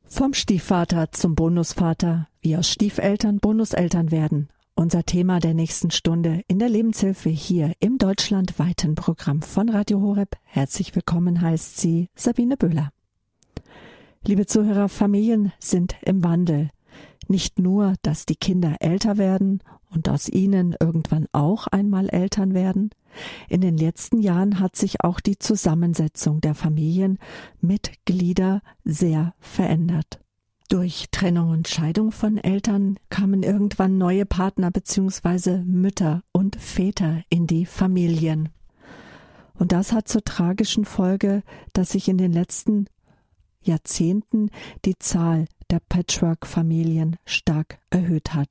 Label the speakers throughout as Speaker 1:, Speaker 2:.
Speaker 1: Vom Stiefvater zum Bonusvater, wie aus Stiefeltern Bonuseltern werden. Unser Thema der nächsten Stunde in der Lebenshilfe hier im deutschlandweiten Programm von Radio Horeb. Herzlich willkommen heißt sie Sabine Böhler. Liebe Zuhörer, Familien sind im Wandel. Nicht nur, dass die Kinder älter werden und aus ihnen irgendwann auch einmal Eltern werden. In den letzten Jahren hat sich auch die Zusammensetzung der Familienmitglieder sehr verändert. Durch Trennung und Scheidung von Eltern kamen irgendwann neue Partner bzw. Mütter und Väter in die Familien. Und das hat zur tragischen Folge, dass sich in den letzten Jahrzehnten die Zahl der Patchwork-Familien stark erhöht hat.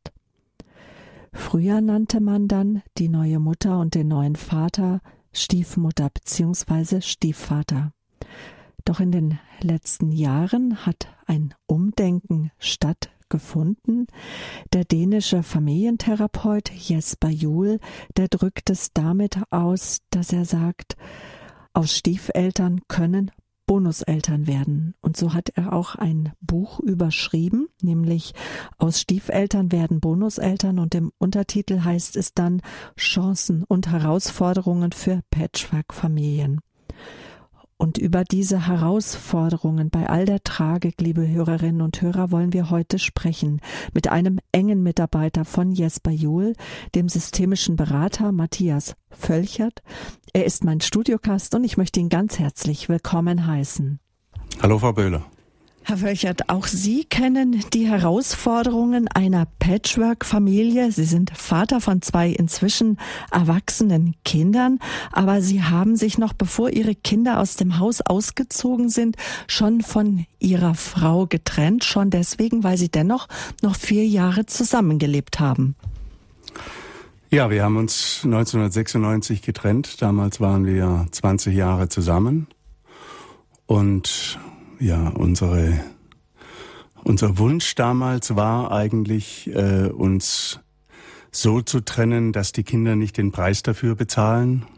Speaker 1: Früher nannte man dann die neue Mutter und den neuen Vater Stiefmutter bzw. Stiefvater. Doch in den letzten Jahren hat ein Umdenken stattgefunden. Der dänische Familientherapeut Jesper Juul, der drückt es damit aus, dass er sagt, aus Stiefeltern können Bonuseltern werden. Und so hat er auch ein Buch überschrieben, nämlich Aus Stiefeltern werden Bonuseltern, und im Untertitel heißt es dann Chancen und Herausforderungen für Patchwork-Familien. Und über diese Herausforderungen bei all der Tragik, liebe Hörerinnen und Hörer, wollen wir heute sprechen mit einem engen Mitarbeiter von Jesper Juul, dem systemischen Berater Matthias Völchert. Er ist mein Studiogast und ich möchte ihn ganz herzlich willkommen heißen.
Speaker 2: Hallo Frau Böhler.
Speaker 1: Herr Völchert, auch Sie kennen die Herausforderungen einer Patchwork-Familie. Sie sind Vater von 2 inzwischen erwachsenen Kindern, aber Sie haben sich noch, bevor Ihre Kinder aus dem Haus ausgezogen sind, schon von Ihrer Frau getrennt, schon deswegen, weil Sie dennoch noch 4 Jahre zusammengelebt haben.
Speaker 2: Ja, wir haben uns 1996 getrennt. Damals waren wir 20 Jahre zusammen und ja, unser Wunsch damals war eigentlich, uns so zu trennen, dass die Kinder nicht den Preis dafür bezahlen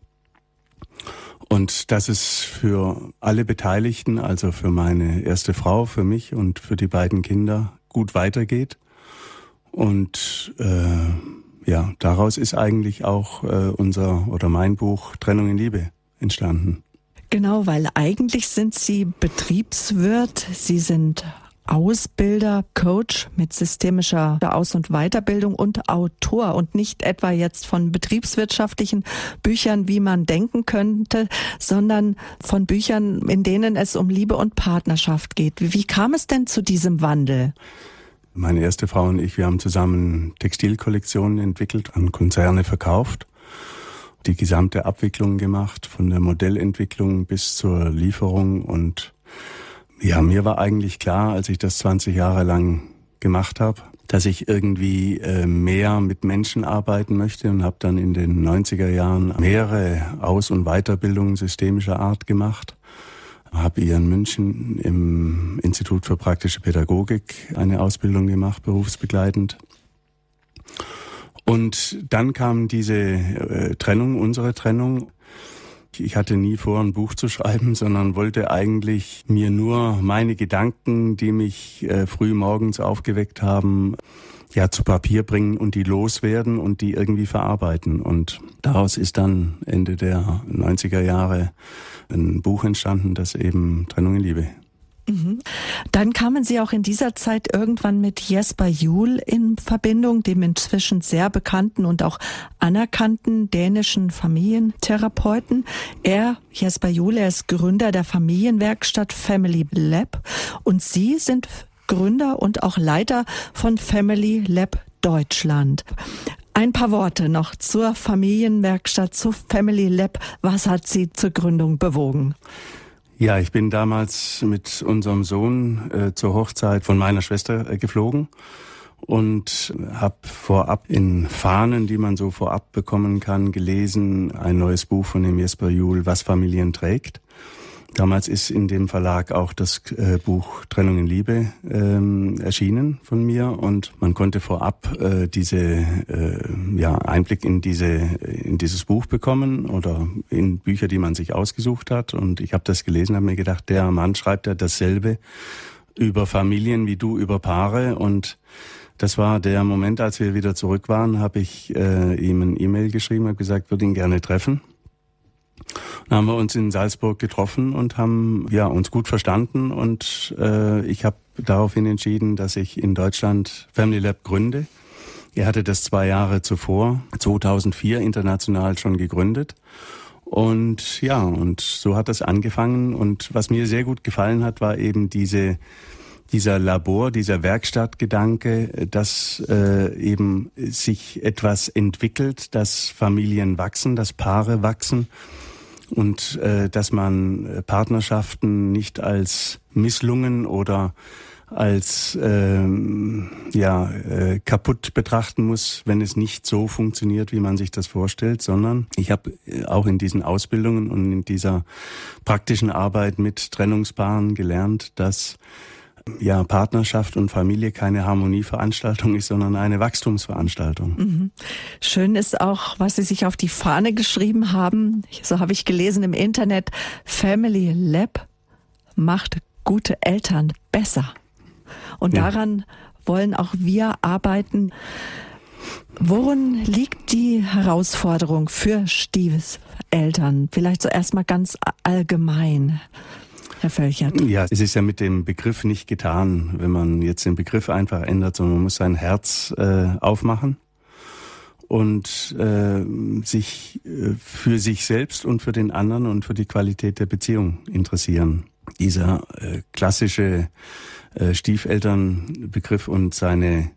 Speaker 2: und dass es für alle Beteiligten, also für meine erste Frau, für mich und für die beiden Kinder gut weitergeht. Und ja, daraus ist eigentlich auch mein Buch Trennung in Liebe entstanden.
Speaker 1: Genau, weil eigentlich sind Sie Betriebswirt, Sie sind Ausbilder, Coach mit systemischer Aus- und Weiterbildung und Autor und nicht etwa jetzt von betriebswirtschaftlichen Büchern, wie man denken könnte, sondern von Büchern, in denen es um Liebe und Partnerschaft geht. Wie kam es denn zu diesem Wandel?
Speaker 2: Meine erste Frau und ich, wir haben zusammen Textilkollektionen entwickelt, an Konzerne verkauft, die gesamte Abwicklung gemacht, von der Modellentwicklung bis zur Lieferung. Und ja, mir war eigentlich klar, als ich das 20 Jahre lang gemacht habe, dass ich irgendwie mehr mit Menschen arbeiten möchte und habe dann in den 90er Jahren mehrere Aus- und Weiterbildungen systemischer Art gemacht. Habe hier in München im Institut für praktische Pädagogik eine Ausbildung gemacht, berufsbegleitend. Und dann kam diese Trennung, unsere Trennung. Ich hatte nie vor, ein Buch zu schreiben, sondern wollte eigentlich mir nur meine Gedanken, die mich früh morgens aufgeweckt haben, ja, zu Papier bringen und die loswerden und die irgendwie verarbeiten. Und daraus ist dann Ende der 90er Jahre ein Buch entstanden, das eben Trennung in Liebe.
Speaker 1: Dann kamen Sie auch in dieser Zeit irgendwann mit Jesper Juul in Verbindung, dem inzwischen sehr bekannten und auch anerkannten dänischen Familientherapeuten. Jesper Juul, er ist Gründer der Familienwerkstatt Family Lab und Sie sind Gründer und auch Leiter von Family Lab Deutschland. Ein paar Worte noch zur Familienwerkstatt, zu Family Lab. Was hat Sie zur Gründung bewogen?
Speaker 2: Ja, ich bin damals mit unserem Sohn zur Hochzeit von meiner Schwester geflogen und habe vorab in Fahnen, die man so vorab bekommen kann, gelesen, ein neues Buch von dem Jesper Juul, Was Familien trägt. Damals ist in dem Verlag auch das Buch Trennung in Liebe erschienen von mir und man konnte vorab Einblick in dieses Buch bekommen oder in Bücher, die man sich ausgesucht hat. Und ich habe das gelesen, habe mir gedacht, der Mann schreibt ja dasselbe über Familien wie du über Paare. Und das war der Moment, als wir wieder zurück waren, habe ich ihm ein E-Mail geschrieben, habe gesagt, würde ihn gerne treffen. Dann haben wir uns in Salzburg getroffen und haben uns gut verstanden. Und ich habe daraufhin entschieden, dass ich in Deutschland Family Lab gründe. Er hatte das 2 Jahre zuvor, 2004, international schon gegründet. Und so hat das angefangen. Und was mir sehr gut gefallen hat, war eben dieser Werkstattgedanke, dass eben sich etwas entwickelt, dass Familien wachsen, dass Paare wachsen und dass man Partnerschaften nicht als misslungen oder als kaputt betrachten muss, wenn es nicht so funktioniert, wie man sich das vorstellt, sondern ich habe auch in diesen Ausbildungen und in dieser praktischen Arbeit mit Trennungspaaren gelernt, dass Partnerschaft und Familie keine Harmonieveranstaltung ist, sondern eine Wachstumsveranstaltung.
Speaker 1: Mhm. Schön ist auch, was Sie sich auf die Fahne geschrieben haben. So habe ich gelesen im Internet, Family Lab macht gute Eltern besser. Und daran wollen auch wir arbeiten. Worin liegt die Herausforderung für Stiefeleltern? Vielleicht so erstmal ganz allgemein, Herr Völchert.
Speaker 2: Ja, es ist ja mit dem Begriff nicht getan, wenn man jetzt den Begriff einfach ändert, sondern man muss sein Herz aufmachen und sich für sich selbst und für den anderen und für die Qualität der Beziehung interessieren. Dieser klassische Stiefelternbegriff und sein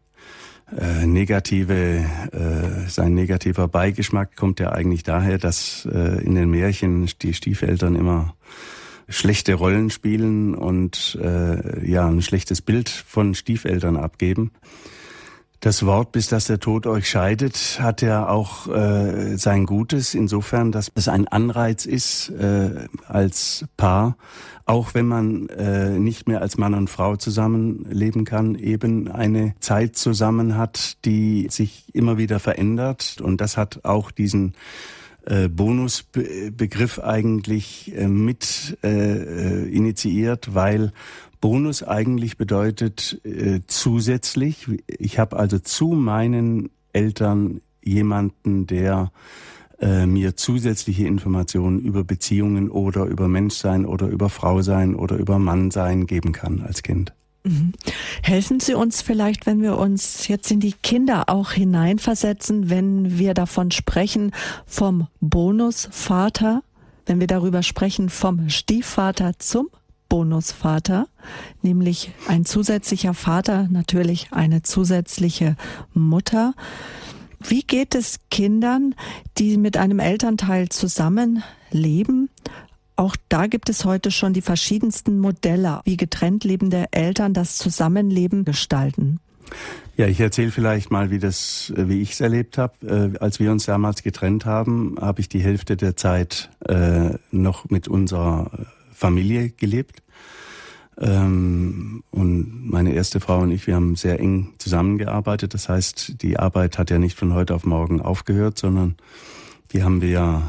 Speaker 2: negativer Beigeschmack kommt ja eigentlich daher, dass in den Märchen die Stiefeltern immer schlechte Rollen spielen und ein schlechtes Bild von Stiefeltern abgeben. Das Wort, bis dass der Tod euch scheidet, hat ja auch sein Gutes, insofern, dass es ein Anreiz ist als Paar, auch wenn man nicht mehr als Mann und Frau zusammenleben kann, eben eine Zeit zusammen hat, die sich immer wieder verändert. Und das hat auch diesen Bonusbegriff eigentlich mit initiiert, weil Bonus eigentlich bedeutet zusätzlich. Ich habe also zu meinen Eltern jemanden, der mir zusätzliche Informationen über Beziehungen oder über Menschsein oder über Frausein oder über Mannsein geben kann als Kind.
Speaker 1: Mhm. Helfen Sie uns vielleicht, wenn wir uns jetzt in die Kinder auch hineinversetzen, wenn wir davon sprechen, vom Bonusvater, wenn wir darüber sprechen, vom Stiefvater zum Bonusvater, nämlich ein zusätzlicher Vater, natürlich eine zusätzliche Mutter. Wie geht es Kindern, die mit einem Elternteil zusammenleben? Auch da gibt es heute schon die verschiedensten Modelle, wie getrennt lebende Eltern das Zusammenleben gestalten.
Speaker 2: Ja, ich erzähle vielleicht mal, wie ich es erlebt habe. Als wir uns damals getrennt haben, habe ich die Hälfte der Zeit noch mit unserer Familie gelebt. Und meine erste Frau und ich, wir haben sehr eng zusammengearbeitet. Das heißt, die Arbeit hat ja nicht von heute auf morgen aufgehört, sondern die haben wir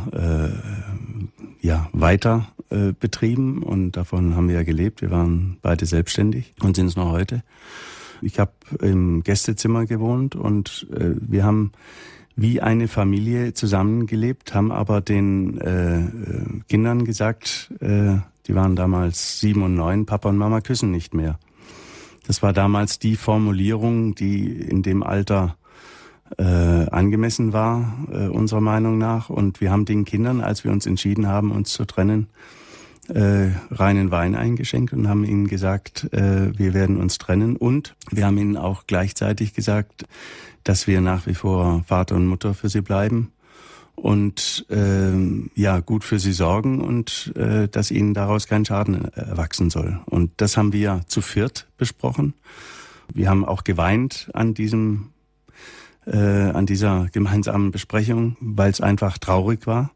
Speaker 2: weiter betrieben und davon haben wir ja gelebt. Wir waren beide selbstständig und sind es noch heute. Ich habe im Gästezimmer gewohnt und wir haben wie eine Familie zusammengelebt, haben aber den Kindern gesagt, die waren damals 7 und 9, Papa und Mama küssen nicht mehr. Das war damals die Formulierung, die in dem Alter angemessen war, unserer Meinung nach. Und wir haben den Kindern, als wir uns entschieden haben, uns zu trennen, reinen Wein eingeschenkt und haben ihnen gesagt, wir werden uns trennen. Und wir haben ihnen auch gleichzeitig gesagt, dass wir nach wie vor Vater und Mutter für sie bleiben und gut für sie sorgen und dass ihnen daraus kein Schaden erwachsen soll. Und das haben wir zu viert besprochen. Wir haben auch geweint an dieser gemeinsamen Besprechung, weil es einfach traurig war.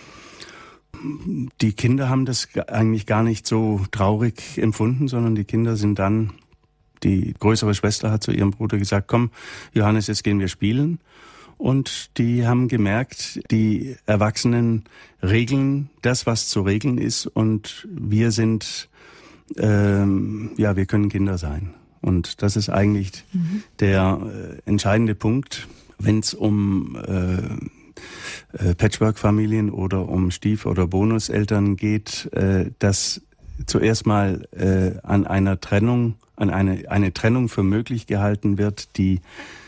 Speaker 2: Die Kinder haben das eigentlich gar nicht so traurig empfunden, sondern die Kinder sind dann, die größere Schwester hat zu ihrem Bruder gesagt, komm Johannes, jetzt gehen wir spielen. Und die haben gemerkt, die Erwachsenen regeln das, was zu regeln ist. Und wir sind wir können Kinder sein. Und das ist eigentlich der entscheidende Punkt, wenn es um Patchwork-Familien oder um Stief- oder Bonuseltern geht, dass zuerst mal an einer Trennung, eine Trennung für möglich gehalten wird, die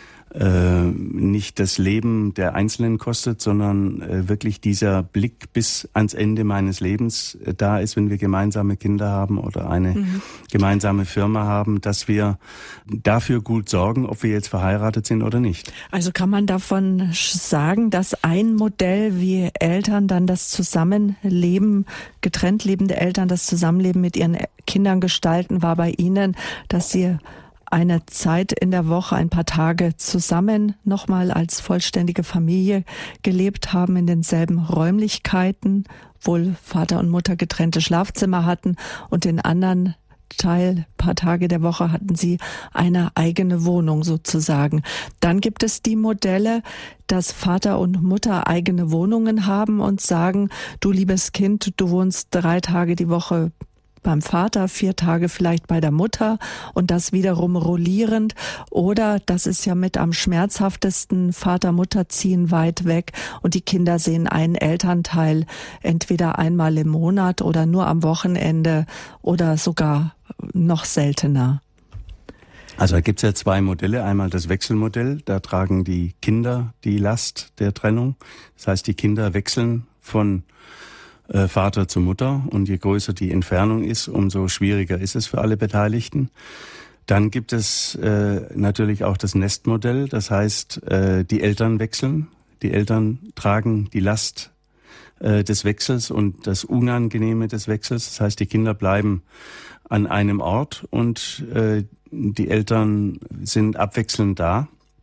Speaker 2: nicht das Leben der Einzelnen kostet, sondern wirklich dieser Blick bis ans Ende meines Lebens da ist, wenn wir gemeinsame Kinder haben oder eine gemeinsame Firma haben, dass wir dafür gut sorgen, ob wir jetzt verheiratet sind oder nicht.
Speaker 1: Also kann man davon sagen, dass ein Modell, wie Eltern dann das Zusammenleben, getrennt lebende Eltern das Zusammenleben mit ihren Kindern gestalten, war bei Ihnen, dass Sie eine Zeit in der Woche, ein paar Tage zusammen nochmal als vollständige Familie gelebt haben in denselben Räumlichkeiten, obwohl Vater und Mutter getrennte Schlafzimmer hatten, und den anderen Teil, paar Tage der Woche, hatten sie eine eigene Wohnung sozusagen. Dann gibt es die Modelle, dass Vater und Mutter eigene Wohnungen haben und sagen, du liebes Kind, du wohnst 3 Tage die Woche beim Vater, 4 Tage vielleicht bei der Mutter und das wiederum rollierend. Oder, das ist ja mit am schmerzhaftesten, Vater, Mutter ziehen weit weg und die Kinder sehen einen Elternteil entweder einmal im Monat oder nur am Wochenende oder sogar noch seltener.
Speaker 2: Also da gibt es ja 2 Modelle. Einmal das Wechselmodell, da tragen die Kinder die Last der Trennung. Das heißt, die Kinder wechseln von Vater zu Mutter, und je größer die Entfernung ist, umso schwieriger ist es für alle Beteiligten. Dann gibt es natürlich auch das Nestmodell, das heißt, die Eltern wechseln, die Eltern tragen die Last des Wechsels und das Unangenehme des Wechsels, das heißt, die Kinder bleiben an einem Ort und die Eltern sind abwechselnd da.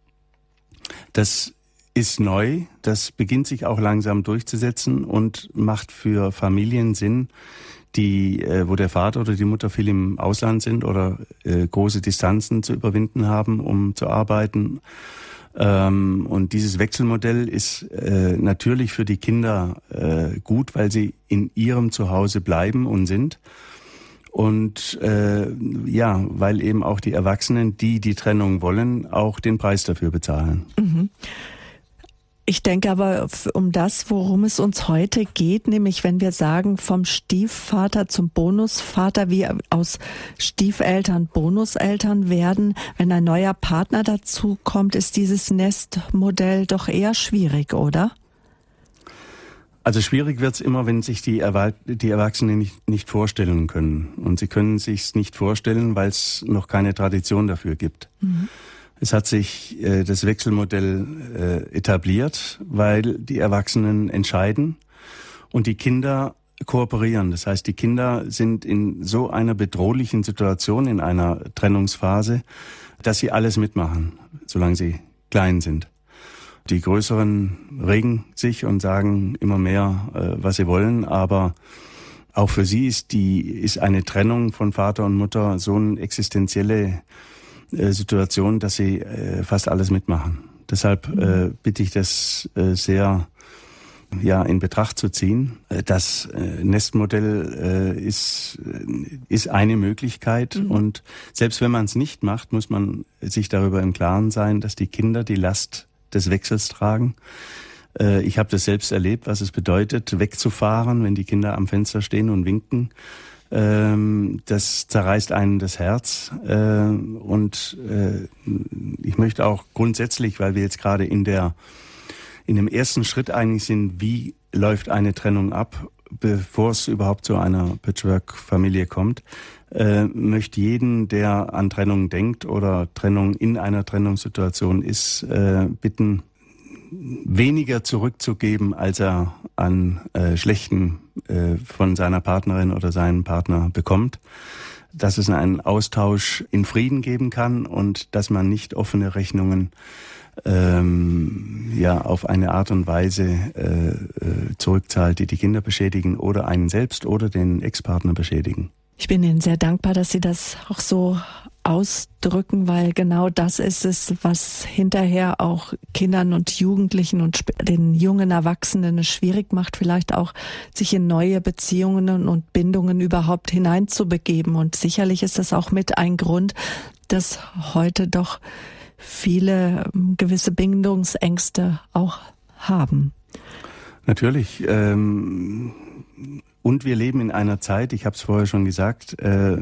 Speaker 2: Das ist neu, das beginnt sich auch langsam durchzusetzen und macht für Familien Sinn, wo der Vater oder die Mutter viel im Ausland sind oder große Distanzen zu überwinden haben, um zu arbeiten. Und dieses Wechselmodell ist natürlich für die Kinder gut, weil sie in ihrem Zuhause bleiben und sind. Und weil eben auch die Erwachsenen, die die Trennung wollen, auch den Preis dafür bezahlen.
Speaker 1: Mhm. Ich denke aber um das, worum es uns heute geht, nämlich wenn wir sagen, vom Stiefvater zum Bonusvater, wie aus Stiefeltern Bonuseltern werden, wenn ein neuer Partner dazu kommt, ist dieses Nestmodell doch eher schwierig, oder?
Speaker 2: Also schwierig wird's immer, wenn sich die Erwachsenen nicht vorstellen können. Und sie können sich's nicht vorstellen, weil es noch keine Tradition dafür gibt. Mhm. Es hat sich das Wechselmodell etabliert, weil die Erwachsenen entscheiden und die Kinder kooperieren. Das heißt, die Kinder sind in so einer bedrohlichen Situation, in einer Trennungsphase, dass sie alles mitmachen, solange sie klein sind. Die Größeren regen sich und sagen immer mehr, was sie wollen, aber auch für sie ist eine Trennung von Vater und Mutter so eine existenzielle Situation, dass sie fast alles mitmachen. Deshalb bitte ich das sehr in Betracht zu ziehen. Das Nestmodell ist eine Möglichkeit, und selbst wenn man es nicht macht, muss man sich darüber im Klaren sein, dass die Kinder die Last des Wechsels tragen. Ich habe das selbst erlebt, was es bedeutet, wegzufahren, wenn die Kinder am Fenster stehen und winken. Das zerreißt einen das Herz, und ich möchte auch grundsätzlich, weil wir jetzt gerade in dem ersten Schritt eigentlich sind, wie läuft eine Trennung ab, bevor es überhaupt zu einer Patchwork-Familie kommt, möchte jeden, der an Trennung denkt oder Trennung in einer Trennungssituation ist, bitten, weniger zurückzugeben, als er an Schlechten von seiner Partnerin oder seinem Partner bekommt. Dass es einen Austausch in Frieden geben kann und dass man nicht offene Rechnungen auf eine Art und Weise zurückzahlt, die die Kinder beschädigen oder einen selbst oder den Ex-Partner beschädigen.
Speaker 1: Ich bin Ihnen sehr dankbar, dass Sie das auch so ausdrücken, weil genau das ist es, was hinterher auch Kindern und Jugendlichen und den jungen Erwachsenen es schwierig macht, vielleicht auch sich in neue Beziehungen und Bindungen überhaupt hineinzubegeben. Und sicherlich ist das auch mit ein Grund, dass heute doch viele gewisse Bindungsängste auch haben.
Speaker 2: Natürlich. Und wir leben in einer Zeit, ich habe es vorher schon gesagt,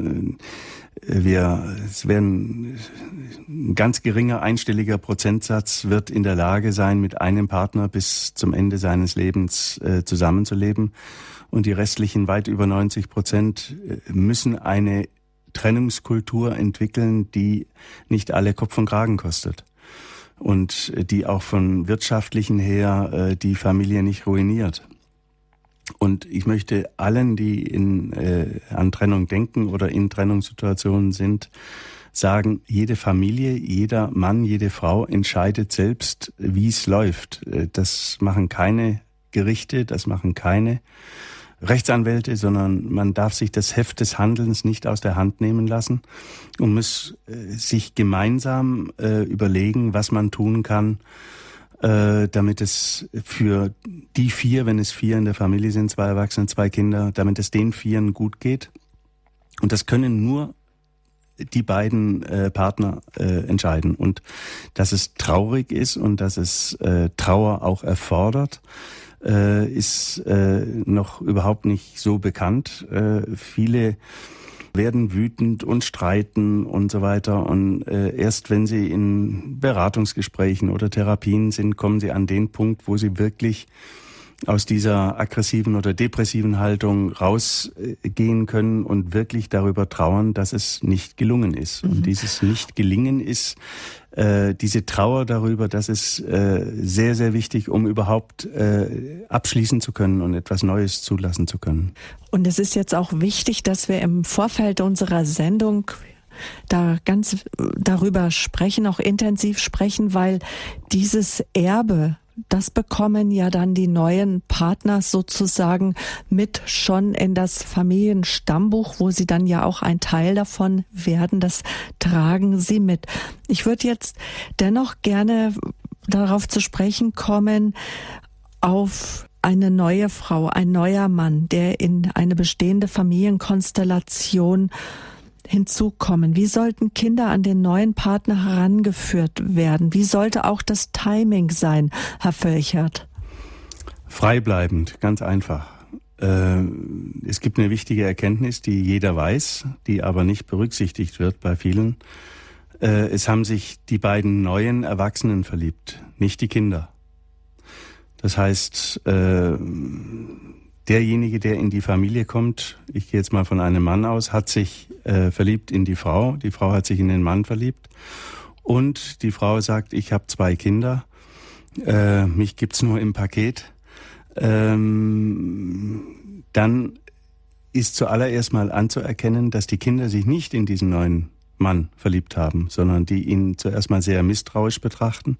Speaker 2: es werden ein ganz geringer einstelliger Prozentsatz wird in der Lage sein, mit einem Partner bis zum Ende seines Lebens zusammenzuleben. Und die restlichen weit über 90% müssen eine Trennungskultur entwickeln, die nicht alle Kopf und Kragen kostet. Und die auch von wirtschaftlichen her die Familie nicht ruiniert. Und ich möchte allen, die an Trennung denken oder in Trennungssituationen sind, sagen, jede Familie, jeder Mann, jede Frau entscheidet selbst, wie es läuft. Das machen keine Gerichte, das machen keine Rechtsanwälte, sondern man darf sich das Heft des Handelns nicht aus der Hand nehmen lassen und muss sich gemeinsam überlegen, was man tun kann, damit es für die 4, wenn es 4 in der Familie sind, 2 Erwachsene, 2 Kinder, damit es den 4 gut geht. Und das können nur die beiden Partner entscheiden. Und dass es traurig ist und dass es Trauer auch erfordert, ist noch überhaupt nicht so bekannt. Viele werden wütend und streiten und so weiter. Und erst wenn sie in Beratungsgesprächen oder Therapien sind, kommen sie an den Punkt, wo sie wirklich aus dieser aggressiven oder depressiven Haltung rausgehen können und wirklich darüber trauern, dass es nicht gelungen ist. Und dieses Nicht-Gelingen ist diese Trauer darüber, das ist sehr, sehr wichtig, um überhaupt abschließen zu können und etwas Neues zulassen zu können.
Speaker 1: Und es ist jetzt auch wichtig, dass wir im Vorfeld unserer Sendung da ganz darüber sprechen, auch intensiv sprechen, weil dieses Erbe, das bekommen ja dann die neuen Partner sozusagen mit schon in das Familienstammbuch, wo sie dann ja auch ein Teil davon werden. Das tragen sie mit. Ich würde jetzt dennoch gerne darauf zu sprechen kommen, auf eine neue Frau, ein neuer Mann, der in eine bestehende Familienkonstellation hinzukommen. Wie sollten Kinder an den neuen Partner herangeführt werden? Wie sollte auch das Timing sein, Herr Völchert?
Speaker 2: Freibleibend, ganz einfach. Es gibt eine wichtige Erkenntnis, die jeder weiß, die aber nicht berücksichtigt wird bei vielen. Es haben sich die beiden neuen Erwachsenen verliebt, nicht die Kinder. Das heißt, derjenige, der in die Familie kommt, ich gehe jetzt mal von einem Mann aus, hat sich verliebt in die Frau hat sich in den Mann verliebt und die Frau sagt, ich habe 2 Kinder, mich gibt's nur im Paket, dann ist zuallererst mal anzuerkennen, dass die Kinder sich nicht in diesen neuen Mann verliebt haben, sondern die ihn zuerst mal sehr misstrauisch betrachten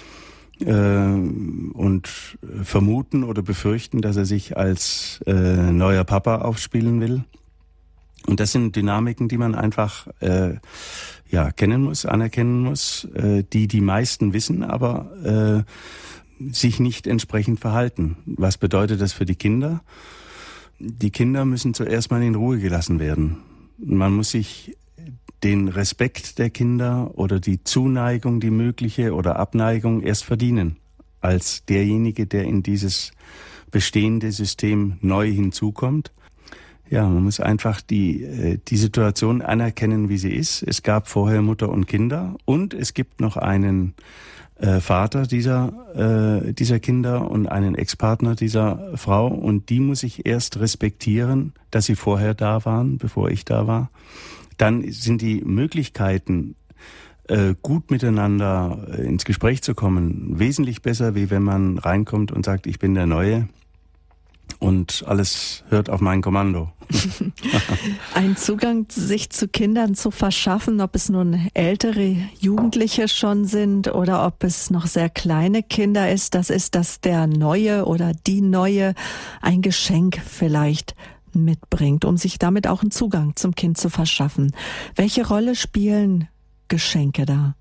Speaker 2: und vermuten oder befürchten, dass er sich als neuer Papa aufspielen will. Und das sind Dynamiken, die man einfach kennen muss, anerkennen muss, die meisten wissen, aber sich nicht entsprechend verhalten. Was bedeutet das für die Kinder? Die Kinder müssen zuerst mal in Ruhe gelassen werden. Man muss sich den Respekt der Kinder oder die Zuneigung, die mögliche oder Abneigung erst verdienen, als derjenige, der in dieses bestehende System neu hinzukommt. Ja, man muss einfach die Situation anerkennen, wie sie ist. Es gab vorher Mutter und Kinder und es gibt noch einen Vater dieser Kinder und einen Ex-Partner dieser Frau und die muss ich erst respektieren, dass sie vorher da waren, bevor ich da war. Dann sind die Möglichkeiten, gut miteinander ins Gespräch zu kommen, wesentlich besser, wie wenn man reinkommt und sagt, ich bin der Neue und alles hört auf mein Kommando.
Speaker 1: Ein Zugang sich zu Kindern zu verschaffen, ob es nun ältere Jugendliche schon sind oder ob es noch sehr kleine Kinder ist, das der Neue oder die Neue ein Geschenk vielleicht mitbringt, um sich damit auch einen Zugang zum Kind zu verschaffen. Welche Rolle spielen Geschenke da?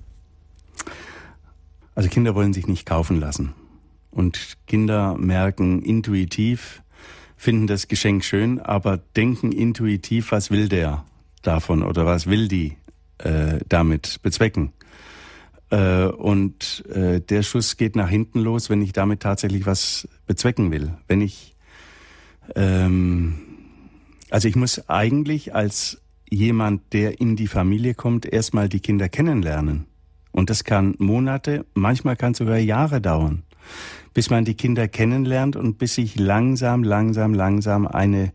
Speaker 2: Also Kinder wollen sich nicht kaufen lassen. Und Kinder merken intuitiv, finden das Geschenk schön, aber denken intuitiv, was will der davon oder was will die damit bezwecken. Und der Schuss geht nach hinten los, wenn ich damit tatsächlich was bezwecken will. Wenn ich, also ich muss eigentlich als jemand, der in die Familie kommt, erstmal die Kinder kennenlernen. Und das kann Monate, manchmal kann es sogar Jahre dauern, bis man die Kinder kennenlernt und bis sich langsam eine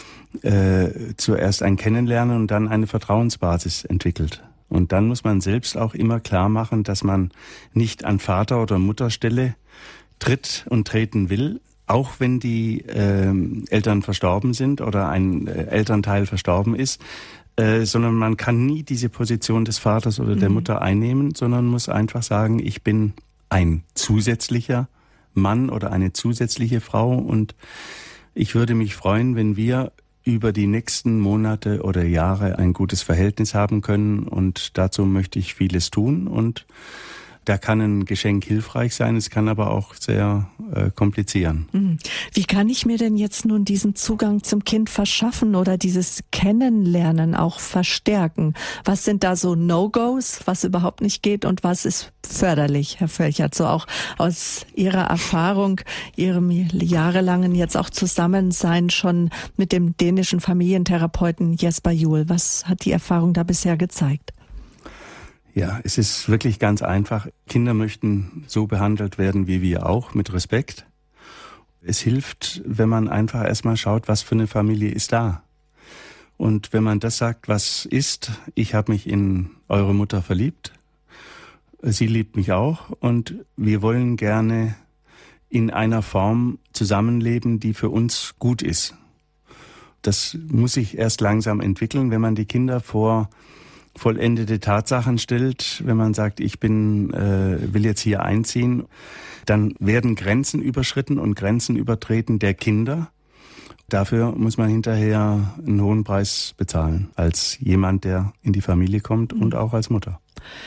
Speaker 2: zuerst ein Kennenlernen und dann eine Vertrauensbasis entwickelt. Und dann muss man selbst auch immer klar machen, dass man nicht an Vater- oder Mutterstelle tritt und treten will, auch wenn die Eltern verstorben sind oder ein Elternteil verstorben ist, sondern man kann nie diese Position des Vaters oder der Mutter einnehmen, sondern muss einfach sagen, ich bin ein zusätzlicher Mann oder eine zusätzliche Frau und ich würde mich freuen, wenn wir über die nächsten Monate oder Jahre ein gutes Verhältnis haben können und dazu möchte ich vieles tun und da kann ein Geschenk hilfreich sein, es kann aber auch sehr komplizieren.
Speaker 1: Wie kann ich mir denn jetzt nun diesen Zugang zum Kind verschaffen oder dieses Kennenlernen auch verstärken? Was sind da so No-Gos, was überhaupt nicht geht und was ist förderlich, Herr Völchert? So auch aus Ihrer Erfahrung, Ihrem jahrelangen jetzt auch Zusammensein schon mit dem dänischen Familientherapeuten Jesper Juul. Was hat die Erfahrung da bisher gezeigt?
Speaker 2: Ja, es ist wirklich ganz einfach. Kinder möchten so behandelt werden wie wir auch, mit Respekt. Es hilft, wenn man einfach erstmal schaut, was für eine Familie ist da. Und wenn man das sagt, was ist, ich habe mich in eure Mutter verliebt, sie liebt mich auch und wir wollen gerne in einer Form zusammenleben, die für uns gut ist. Das muss sich erst langsam entwickeln, wenn man die Kinder vor vollendete Tatsachen stellt, wenn man sagt, ich will jetzt hier einziehen, dann werden Grenzen überschritten und Grenzen übertreten der Kinder. Dafür muss man hinterher einen hohen Preis bezahlen, als jemand, der in die Familie kommt und auch als Mutter.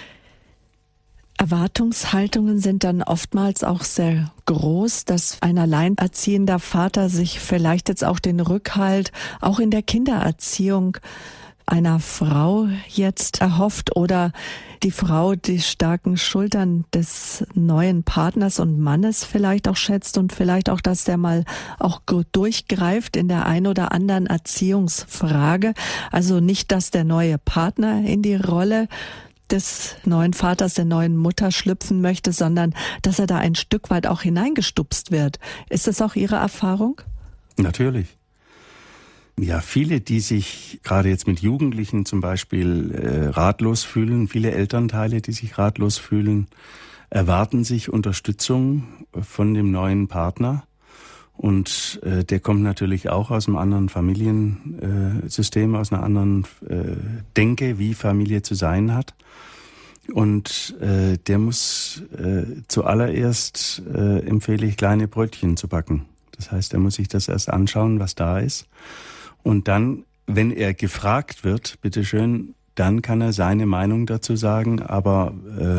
Speaker 1: Erwartungshaltungen sind dann oftmals auch sehr groß, dass ein alleinerziehender Vater sich vielleicht jetzt auch den Rückhalt auch in der Kindererziehung einer Frau jetzt erhofft oder die Frau die starken Schultern des neuen Partners und Mannes vielleicht auch schätzt und vielleicht auch, dass der mal auch durchgreift in der ein oder anderen Erziehungsfrage. Also nicht, dass der neue Partner in die Rolle des neuen Vaters, der neuen Mutter schlüpfen möchte, sondern dass er da ein Stück weit auch hineingestupst wird. Ist das auch Ihre Erfahrung?
Speaker 2: Natürlich. Ja, viele, die sich gerade jetzt mit Jugendlichen zum Beispiel ratlos fühlen, viele Elternteile, die sich ratlos fühlen, erwarten sich Unterstützung von dem neuen Partner. Und der kommt natürlich auch aus einem anderen Familiensystem, aus einer anderen Denke, wie Familie zu sein hat. Und der muss zuallererst, empfehle ich, kleine Brötchen zu backen. Das heißt, er muss sich das erst anschauen, was da ist. Und dann, wenn er gefragt wird, bitteschön, dann kann er seine Meinung dazu sagen, aber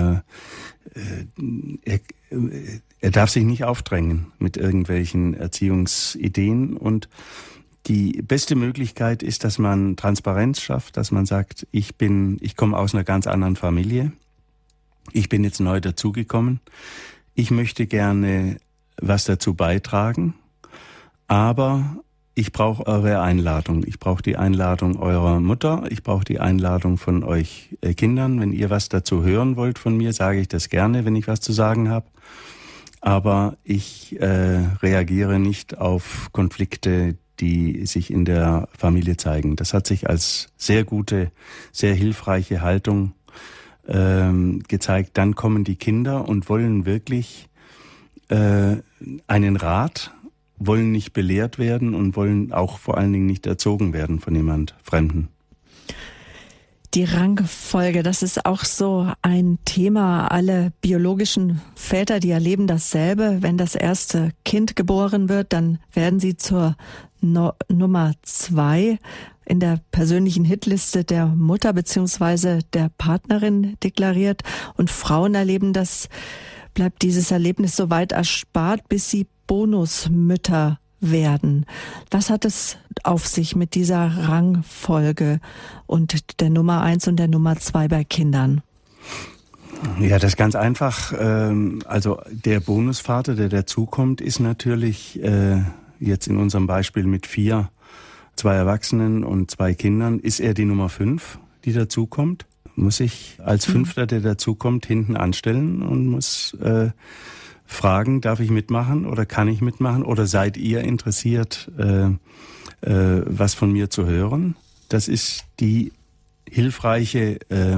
Speaker 2: er darf sich nicht aufdrängen mit irgendwelchen Erziehungsideen. Und die beste Möglichkeit ist, dass man Transparenz schafft, dass man sagt, ich komme aus einer ganz anderen Familie, ich bin jetzt neu dazugekommen, ich möchte gerne was dazu beitragen, aber ich brauche eure Einladung. Ich brauche die Einladung eurer Mutter. Ich brauche die Einladung von euch Kindern. Wenn ihr was dazu hören wollt von mir, sage ich das gerne, wenn ich was zu sagen habe. Aber ich reagiere nicht auf Konflikte, die sich in der Familie zeigen. Das hat sich als sehr gute, sehr hilfreiche Haltung gezeigt. Dann kommen die Kinder und wollen wirklich einen Rat, wollen nicht belehrt werden und wollen auch vor allen Dingen nicht erzogen werden von jemand Fremden.
Speaker 1: Die Rangfolge, das ist auch so ein Thema. Alle biologischen Väter, die erleben dasselbe. Wenn das erste Kind geboren wird, dann werden sie zur Nummer 2 in der persönlichen Hitliste der Mutter bzw. der Partnerin deklariert. Und Frauen erleben bleibt dieses Erlebnis so weit erspart, bis sie Bonusmütter werden. Was hat es auf sich mit dieser Rangfolge und der Nummer 1 und der Nummer 2 bei Kindern?
Speaker 2: Ja, das ist ganz einfach. Also der Bonusvater, der dazukommt, ist natürlich jetzt in unserem Beispiel mit 4, 2 Erwachsenen und 2 Kindern, ist er die Nummer 5, die dazukommt. Muss ich als Fünfter, der dazukommt, hinten anstellen und muss fragen, darf ich mitmachen oder kann ich mitmachen oder seid ihr interessiert, was von mir zu hören? Das ist die hilfreiche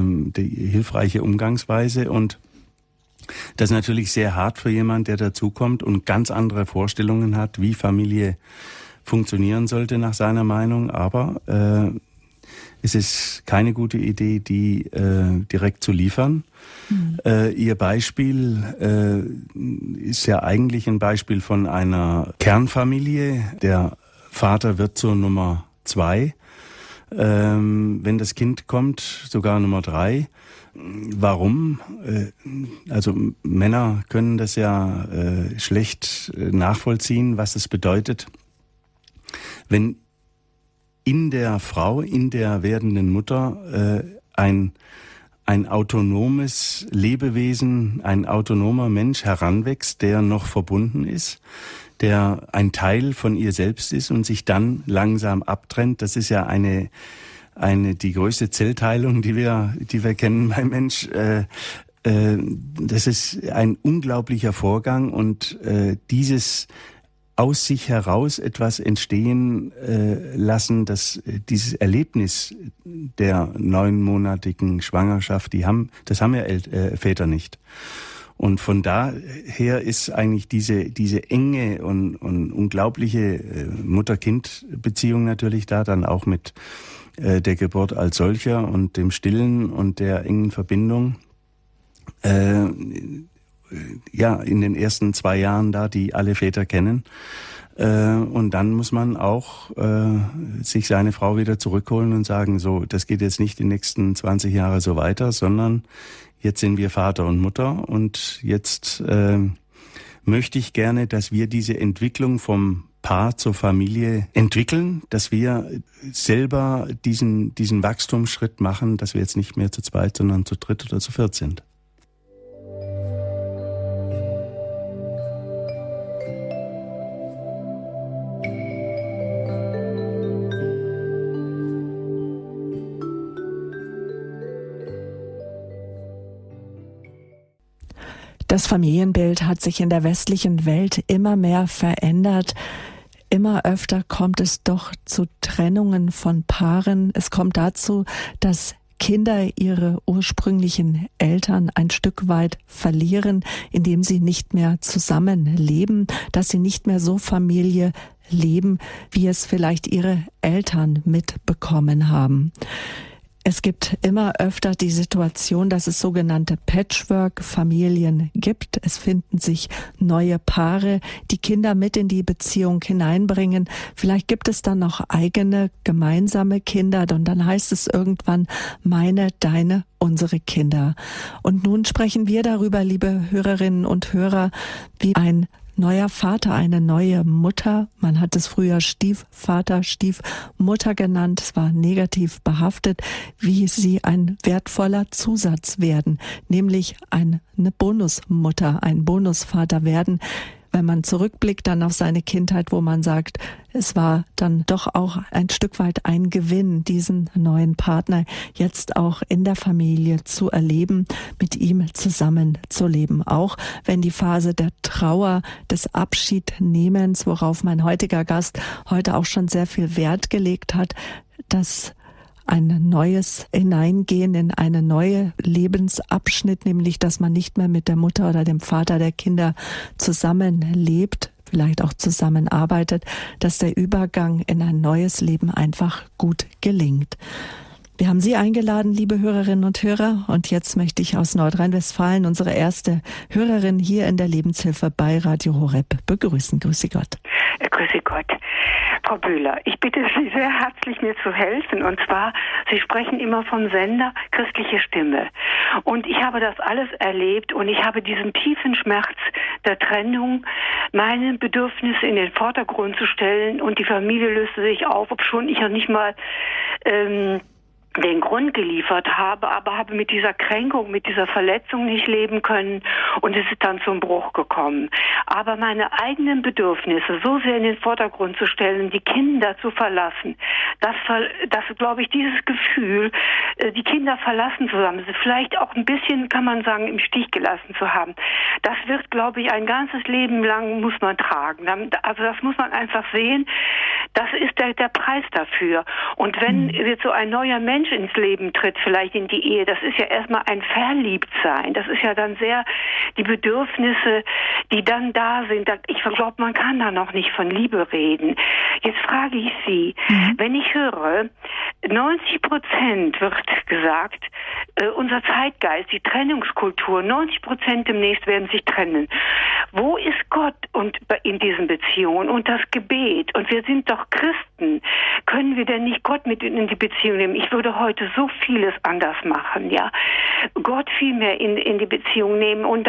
Speaker 2: Umgangsweise und das ist natürlich sehr hart für jemanden, der dazukommt und ganz andere Vorstellungen hat, wie Familie funktionieren sollte nach seiner Meinung, aber es ist keine gute Idee, die direkt zu liefern. Ihr Beispiel ist ja eigentlich ein Beispiel von einer Kernfamilie. Der Vater wird zur Nummer 2. Wenn das Kind kommt, sogar Nummer 3. Warum? Also Männer können das ja schlecht nachvollziehen, was es bedeutet, wenn in der Frau, in der werdenden Mutter ein autonomes Lebewesen, ein autonomer Mensch heranwächst, der noch verbunden ist, der ein Teil von ihr selbst ist und sich dann langsam abtrennt. Das ist ja die größte Zellteilung, die wir kennen beim Mensch. Das ist ein unglaublicher Vorgang und dieses aus sich heraus etwas entstehen lassen, dass dieses Erlebnis der 9-monatigen Schwangerschaft, das haben ja Väter nicht. Und von daher ist eigentlich diese enge und unglaubliche Mutter-Kind-Beziehung natürlich da, dann auch mit der Geburt als solcher und dem Stillen und der engen Verbindung. In den ersten 2 Jahren da, die alle Väter kennen. Und dann muss man auch sich seine Frau wieder zurückholen und sagen, so, das geht jetzt nicht die nächsten 20 Jahre so weiter, sondern jetzt sind wir Vater und Mutter und jetzt möchte ich gerne, dass wir diese Entwicklung vom Paar zur Familie entwickeln, dass wir selber diesen Wachstumsschritt machen, dass wir jetzt nicht mehr zu 2, sondern zu 3 oder zu 4 sind.
Speaker 1: Das Familienbild hat sich in der westlichen Welt immer mehr verändert. Immer öfter kommt es doch zu Trennungen von Paaren. Es kommt dazu, dass Kinder ihre ursprünglichen Eltern ein Stück weit verlieren, indem sie nicht mehr zusammenleben, dass sie nicht mehr so Familie leben, wie es vielleicht ihre Eltern mitbekommen haben. Es gibt immer öfter die Situation, dass es sogenannte Patchwork-Familien gibt. Es finden sich neue Paare, die Kinder mit in die Beziehung hineinbringen. Vielleicht gibt es dann noch eigene gemeinsame Kinder und dann heißt es irgendwann meine, deine, unsere Kinder. Und nun sprechen wir darüber, liebe Hörerinnen und Hörer, wie ein neuer Vater, eine neue Mutter. Man hat es früher Stiefvater, Stiefmutter genannt. Es war negativ behaftet, wie sie ein wertvoller Zusatz werden, nämlich eine Bonusmutter, ein Bonusvater werden. Wenn man zurückblickt dann auf seine Kindheit, wo man sagt, es war dann doch auch ein Stück weit ein Gewinn, diesen neuen Partner jetzt auch in der Familie zu erleben, mit ihm zusammen zu leben. Auch wenn die Phase der Trauer, des Abschiednehmens, worauf mein heutiger Gast heute auch schon sehr viel Wert gelegt hat, dass ein neues Hineingehen in eine neue Lebensabschnitt, nämlich dass man nicht mehr mit der Mutter oder dem Vater der Kinder zusammenlebt, vielleicht auch zusammenarbeitet, dass der Übergang in ein neues Leben einfach gut gelingt. Wir haben Sie eingeladen, liebe Hörerinnen und Hörer, und jetzt möchte ich aus Nordrhein-Westfalen unsere erste Hörerin hier in der Lebenshilfe bei Radio Horeb begrüßen. Grüße Gott.
Speaker 3: Grüße Gott. Frau Bühler, ich bitte Sie sehr herzlich, mir zu helfen. Und zwar, Sie sprechen immer vom Sender Christliche Stimme. Und ich habe das alles erlebt und ich habe diesen tiefen Schmerz der Trennung, meine Bedürfnisse in den Vordergrund zu stellen, und die Familie löste sich auf, obschon ich ja nicht mal den Grund geliefert habe, aber habe mit dieser Kränkung, mit dieser Verletzung nicht leben können, und es ist dann zum Bruch gekommen. Aber meine eigenen Bedürfnisse so sehr in den Vordergrund zu stellen, die Kinder zu verlassen, das glaube ich, dieses Gefühl, die Kinder verlassen zu haben, sie vielleicht auch ein bisschen, kann man sagen, im Stich gelassen zu haben, das wird, glaube ich, ein ganzes Leben lang muss man tragen. Also das muss man einfach sehen, das ist der Preis dafür. Und wenn jetzt so ein neuer Mensch ins Leben tritt, vielleicht in die Ehe, das ist ja erstmal ein Verliebtsein. Das ist ja dann sehr die Bedürfnisse, die dann da sind. Ich glaube, man kann da noch nicht von Liebe reden. Jetzt frage ich Sie, wenn ich höre, 90% wird gesagt, unser Zeitgeist, die Trennungskultur, 90% demnächst werden sich trennen. Wo ist Gott und in diesen Beziehungen und das Gebet? Und wir sind doch Christen. Können wir denn nicht Gott mit in die Beziehung nehmen? Ich würde heute so vieles anders machen, ja. Gott viel mehr in die Beziehung nehmen und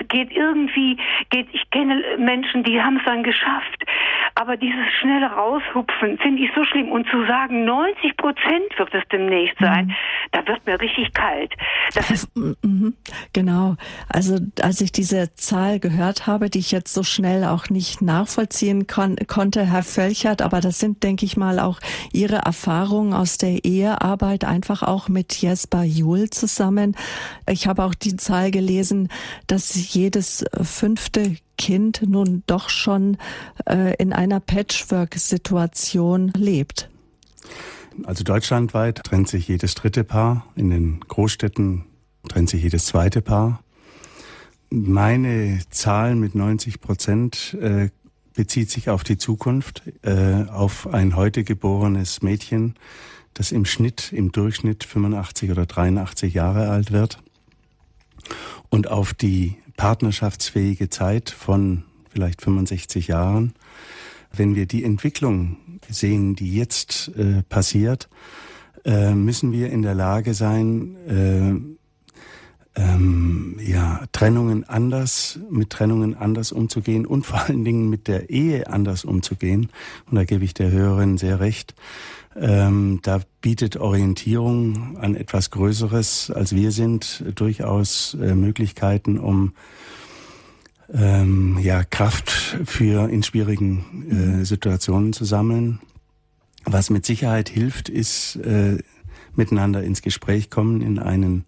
Speaker 3: ich kenne Menschen, die haben es dann geschafft. Aber dieses schnelle Raushupfen finde ich so schlimm. Und zu sagen, 90% wird es demnächst sein, da wird mir richtig kalt. Das ist
Speaker 1: Genau. Also als ich diese Zahl gehört habe, die ich jetzt so schnell auch nicht nachvollziehen konnte, Herr Völchert, aber das sind, denke ich mal, auch Ihre Erfahrungen aus der Ehearbeit, einfach auch mit Jesper Juhl zusammen. Ich habe auch die Zahl gelesen, dass jedes 5. Kind nun doch schon in einer Patchwork-Situation lebt.
Speaker 2: Also deutschlandweit trennt sich jedes 3. Paar, in den Großstädten trennt sich jedes 2. Paar. Meine Zahl mit 90% bezieht sich auf die Zukunft, auf ein heute geborenes Mädchen, das im Durchschnitt 85 oder 83 Jahre alt wird, und auf die partnerschaftsfähige Zeit von vielleicht 65 Jahren. Wenn wir die Entwicklung sehen, die jetzt passiert, müssen wir in der Lage sein, mit Trennungen anders umzugehen und vor allen Dingen mit der Ehe anders umzugehen. Und da gebe ich der Hörerin sehr recht. Da bietet Orientierung an etwas Größeres, als wir sind, durchaus Möglichkeiten, um Kraft für in schwierigen Situationen zu sammeln. Was mit Sicherheit hilft, ist miteinander ins Gespräch kommen, in einen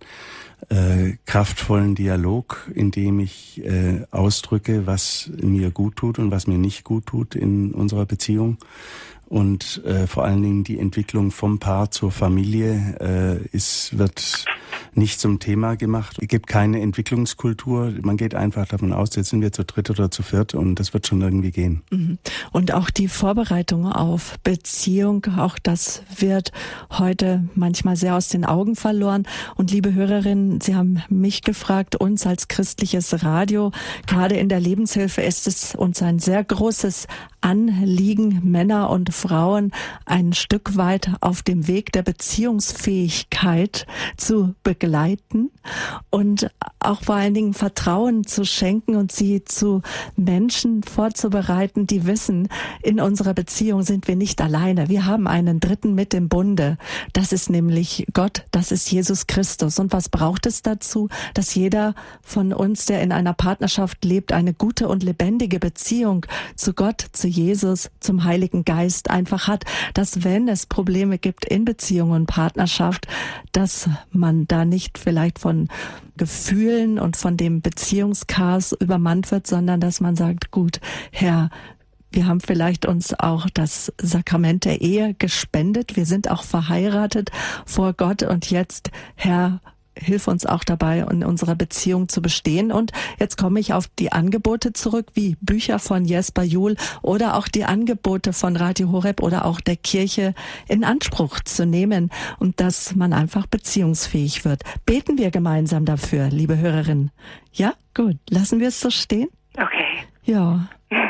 Speaker 2: kraftvollen Dialog, in dem ich ausdrücke, was mir gut tut und was mir nicht gut tut in unserer Beziehung. Und vor allen Dingen die Entwicklung vom Paar zur Familie wird nicht zum Thema gemacht. Es gibt keine Entwicklungskultur. Man geht einfach davon aus, jetzt sind wir zu 3. oder zu 4. und das wird schon irgendwie gehen.
Speaker 1: Und auch die Vorbereitung auf Beziehung, auch das wird heute manchmal sehr aus den Augen verloren. Und liebe Hörerinnen, Sie haben mich gefragt, uns als christliches Radio, gerade in der Lebenshilfe ist es uns ein sehr großes Anliegen, Männer und Frauen ein Stück weit auf dem Weg der Beziehungsfähigkeit zu begleiten und auch vor allen Dingen Vertrauen zu schenken und sie zu Menschen vorzubereiten, die wissen, in unserer Beziehung sind wir nicht alleine. Wir haben einen Dritten mit im Bunde. Das ist nämlich Gott, das ist Jesus Christus. Und was braucht es dazu? Dass jeder von uns, der in einer Partnerschaft lebt, eine gute und lebendige Beziehung zu Gott, zu Jesus, zum Heiligen Geist einfach hat, dass wenn es Probleme gibt in Beziehung und Partnerschaft, dass man da nicht vielleicht von Gefühlen und von dem Beziehungschaos übermannt wird, sondern dass man sagt, gut, Herr, wir haben vielleicht uns auch das Sakrament der Ehe gespendet, wir sind auch verheiratet vor Gott und jetzt, Herr, hilf uns auch dabei, in unserer Beziehung zu bestehen. Und jetzt komme ich auf die Angebote zurück, wie Bücher von Jesper Juhl oder auch die Angebote von Radio Horeb oder auch der Kirche in Anspruch zu nehmen und dass man einfach beziehungsfähig wird. Beten wir gemeinsam dafür, liebe Hörerinnen. Ja, gut. Lassen wir es so stehen?
Speaker 3: okay.
Speaker 1: Ja.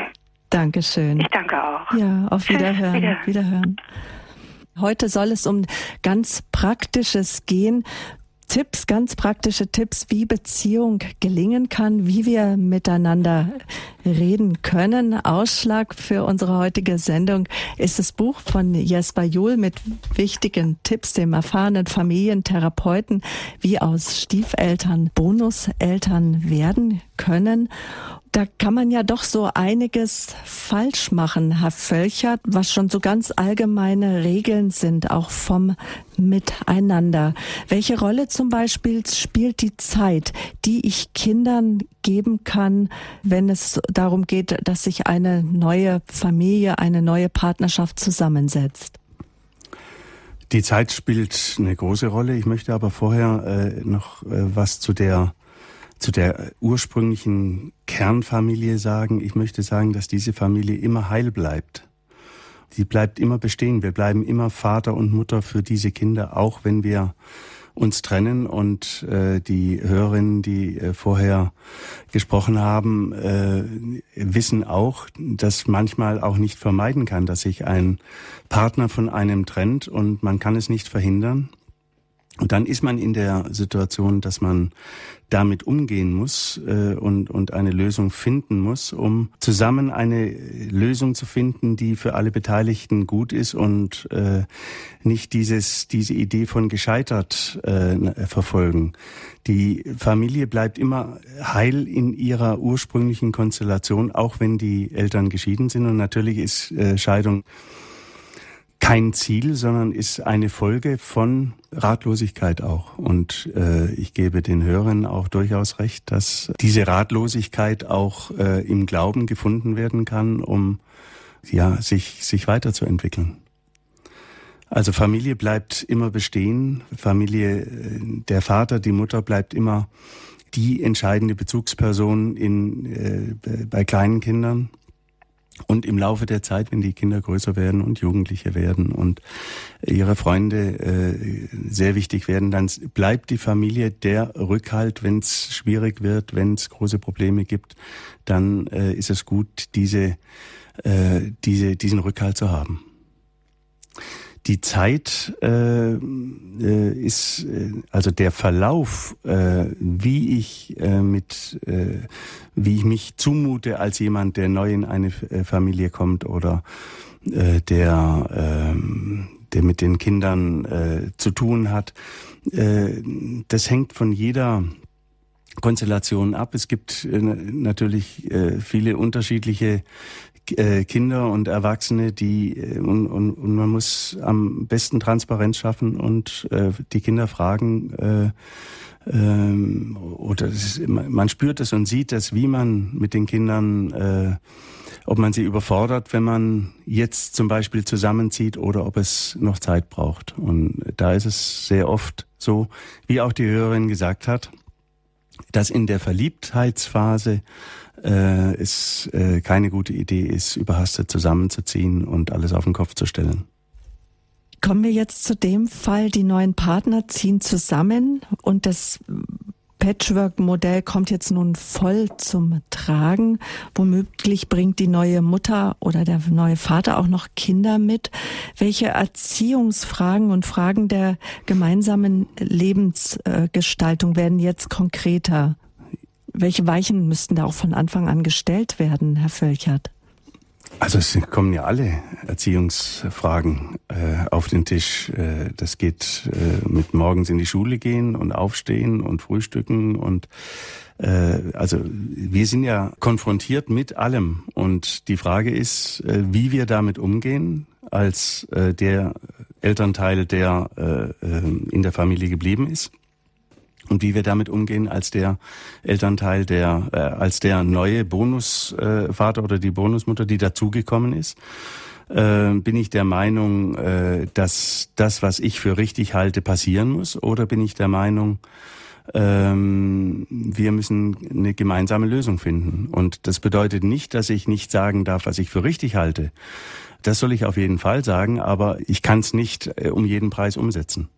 Speaker 1: Dankeschön.
Speaker 3: Ich danke auch.
Speaker 1: Ja, auf Wiederhören. Wiederhören. Heute soll es um ganz Praktisches gehen. Ganz praktische Tipps, wie Beziehung gelingen kann, wie wir miteinander reden können. Ausschlag für unsere heutige Sendung ist das Buch von Jesper Juhl mit wichtigen Tipps, dem erfahrenen Familientherapeuten, wie aus Stiefeltern Bonuseltern werden können. Da kann man ja doch so einiges falsch machen, Herr Völchert, was schon so ganz allgemeine Regeln sind, auch vom Miteinander. Welche Rolle zum Beispiel spielt die Zeit, die ich Kindern geben kann, wenn es darum geht, dass sich eine neue Familie, eine neue Partnerschaft zusammensetzt?
Speaker 2: Die Zeit spielt eine große Rolle. Ich möchte aber vorher noch was zu der ursprünglichen Kernfamilie sagen. Ich möchte sagen, dass diese Familie immer heil bleibt. Sie bleibt immer bestehen. Wir bleiben immer Vater und Mutter für diese Kinder, auch wenn wir uns trennen. Und die Hörerinnen, die vorher gesprochen haben, wissen auch, dass manchmal auch nicht vermeiden kann, dass sich ein Partner von einem trennt und man kann es nicht verhindern. Und dann ist man in der Situation, dass man damit umgehen muss und eine Lösung finden muss, um zusammen eine Lösung zu finden, die für alle Beteiligten gut ist und nicht diese Idee von gescheitert verfolgen. Die Familie bleibt immer heil in ihrer ursprünglichen Konstellation, auch wenn die Eltern geschieden sind. Und natürlich ist Scheidung kein Ziel, sondern ist eine Folge von Ratlosigkeit auch. Und ich gebe den Hörern auch durchaus recht, dass diese Ratlosigkeit auch im Glauben gefunden werden kann, um sich weiterzuentwickeln. Also Familie bleibt immer bestehen. Familie, der Vater, die Mutter bleibt immer die entscheidende Bezugsperson bei kleinen Kindern. Und im Laufe der Zeit, wenn die Kinder größer werden und Jugendliche werden und ihre Freunde sehr wichtig werden, dann bleibt die Familie der Rückhalt, wenn es schwierig wird, wenn es große Probleme gibt, dann ist es gut, diesen Rückhalt zu haben. Die Zeit ist, also der Verlauf, wie ich mich zumute als jemand, der neu in eine Familie kommt oder der mit den Kindern zu tun hat, das hängt von jeder Konstellation ab. Es gibt natürlich viele unterschiedliche Kinder und Erwachsene, und man muss am besten Transparenz schaffen und die Kinder fragen, man spürt es und sieht es, wie man mit den Kindern, ob man sie überfordert, wenn man jetzt zum Beispiel zusammenzieht oder ob es noch Zeit braucht. Und da ist es sehr oft so, wie auch die Hörerin gesagt hat, dass in der Verliebtheitsphase es keine gute Idee ist, überhastet zusammenzuziehen und alles auf den Kopf zu stellen.
Speaker 1: Kommen wir jetzt zu dem Fall, die neuen Partner ziehen zusammen und das Patchwork-Modell kommt jetzt nun voll zum Tragen. Womöglich bringt die neue Mutter oder der neue Vater auch noch Kinder mit. Welche Erziehungsfragen und Fragen der gemeinsamen Lebensgestaltung werden jetzt konkreter? Welche Weichen müssten da auch von Anfang an gestellt werden, Herr Völchert?
Speaker 2: Also es kommen ja alle Erziehungsfragen auf den Tisch. Das geht mit morgens in die Schule gehen und aufstehen und frühstücken und also wir sind ja konfrontiert mit allem und die Frage ist, wie wir damit umgehen als der Elternteil, der in der Familie geblieben ist. Und wie wir damit umgehen als der Elternteil, als der neue Bonusvater oder die Bonusmutter, die dazugekommen ist, bin ich der Meinung, dass das, was ich für richtig halte, passieren muss? Oder bin ich der Meinung, wir müssen eine gemeinsame Lösung finden? Und das bedeutet nicht, dass ich nicht sagen darf, was ich für richtig halte. Das soll ich auf jeden Fall sagen, aber ich kann es nicht um jeden Preis umsetzen.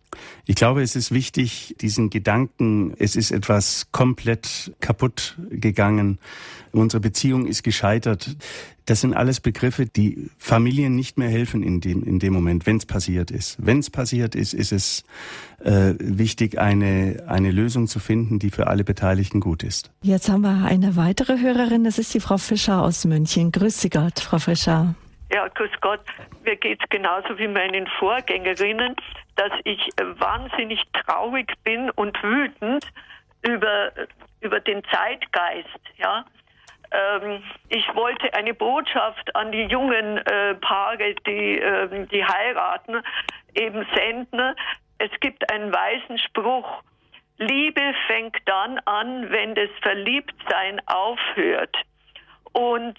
Speaker 2: Ich glaube, es ist wichtig, diesen Gedanken, es ist etwas komplett kaputt gegangen, unsere Beziehung ist gescheitert. Das sind alles Begriffe, die Familien nicht mehr helfen in dem Moment, wenn es passiert ist. Wenn es passiert ist, ist es wichtig, eine Lösung zu finden, die für alle Beteiligten gut ist.
Speaker 1: Jetzt haben wir eine weitere Hörerin, das ist die Frau Fischer aus München. Grüß Sie Gott, Frau Fischer.
Speaker 4: Ja, grüß Gott. Mir geht's genauso wie meinen Vorgängerinnen, dass ich wahnsinnig traurig bin und wütend über den Zeitgeist. Ja, ich wollte eine Botschaft an die jungen Paare, die heiraten, eben senden. Es gibt einen weisen Spruch: Liebe fängt dann an, wenn das Verliebtsein aufhört. Und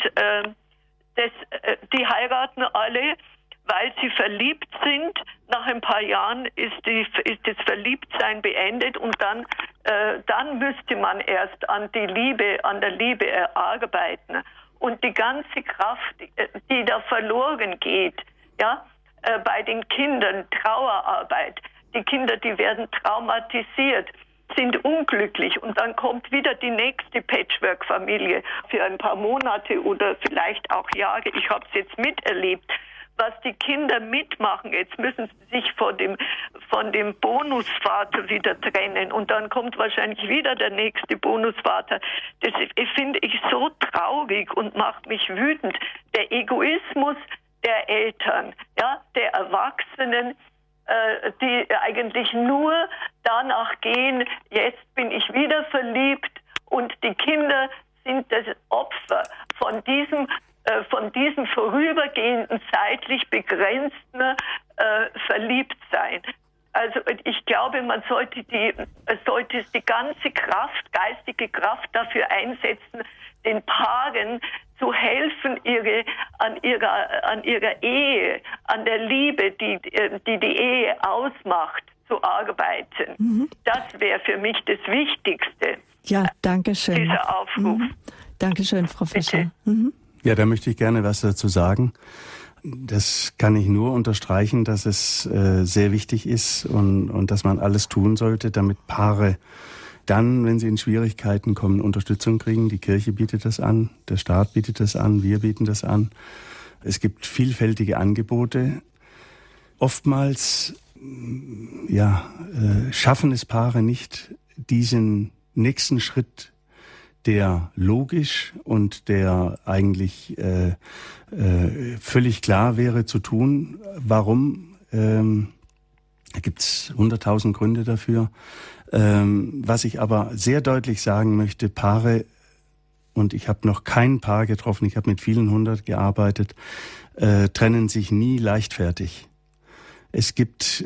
Speaker 4: die heiraten alle, weil sie verliebt sind. Nach ein paar Jahren ist das Verliebtsein beendet und dann müsste man erst an der Liebe arbeiten. Und die ganze Kraft, die da verloren geht, ja, bei den Kindern, Trauerarbeit. Die Kinder, die werden traumatisiert, sind unglücklich und dann kommt wieder die nächste Patchwork-Familie für ein paar Monate oder vielleicht auch Jahre. Ich habe es jetzt miterlebt, was die Kinder mitmachen. Jetzt müssen sie sich von dem Bonusvater wieder trennen und dann kommt wahrscheinlich wieder der nächste Bonusvater. Das finde ich so traurig und macht mich wütend. Der Egoismus der Eltern, ja, der Erwachsenen, die eigentlich nur danach gehen, jetzt bin ich wieder verliebt und die Kinder sind das Opfer von diesem vorübergehenden, zeitlich begrenzten Verliebtsein. Also ich glaube, man sollte die ganze Kraft, geistige Kraft dafür einsetzen, den Paaren zu helfen, an ihrer Ehe, an der Liebe, die Ehe ausmacht, zu arbeiten. Mhm. Das wäre für mich das Wichtigste.
Speaker 1: Ja, danke schön.
Speaker 4: Dieser Aufruf.
Speaker 1: Mhm. Dankeschön, Frau Fischer. Mhm.
Speaker 2: Ja, da möchte ich gerne was dazu sagen. Das kann ich nur unterstreichen, dass es sehr wichtig ist und dass man alles tun sollte, damit Paare dann, wenn sie in Schwierigkeiten kommen, Unterstützung kriegen. Die Kirche bietet das an, der Staat bietet das an, wir bieten das an. Es gibt vielfältige Angebote. Oftmals schaffen es Paare nicht, diesen nächsten Schritt, der logisch und der eigentlich völlig klar wäre zu tun. Warum? Da gibt's 100.000 Gründe dafür. Was ich aber sehr deutlich sagen möchte, Paare, und ich habe noch kein Paar getroffen, ich habe mit vielen 100 gearbeitet, trennen sich nie leichtfertig. Es gibt,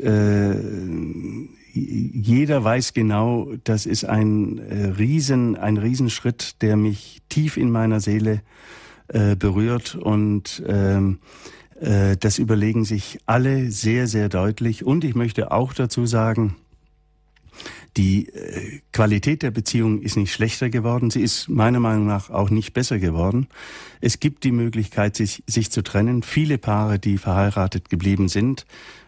Speaker 2: jeder weiß genau, das ist ein Riesenschritt, der mich tief in meiner Seele berührt und das überlegen sich alle sehr, sehr deutlich. Und ich möchte auch dazu sagen, die Qualität der Beziehung ist nicht schlechter geworden. Sie ist meiner Meinung nach auch nicht besser geworden. Es gibt die Möglichkeit, sich zu trennen. Viele Paare, die verheiratet geblieben sind,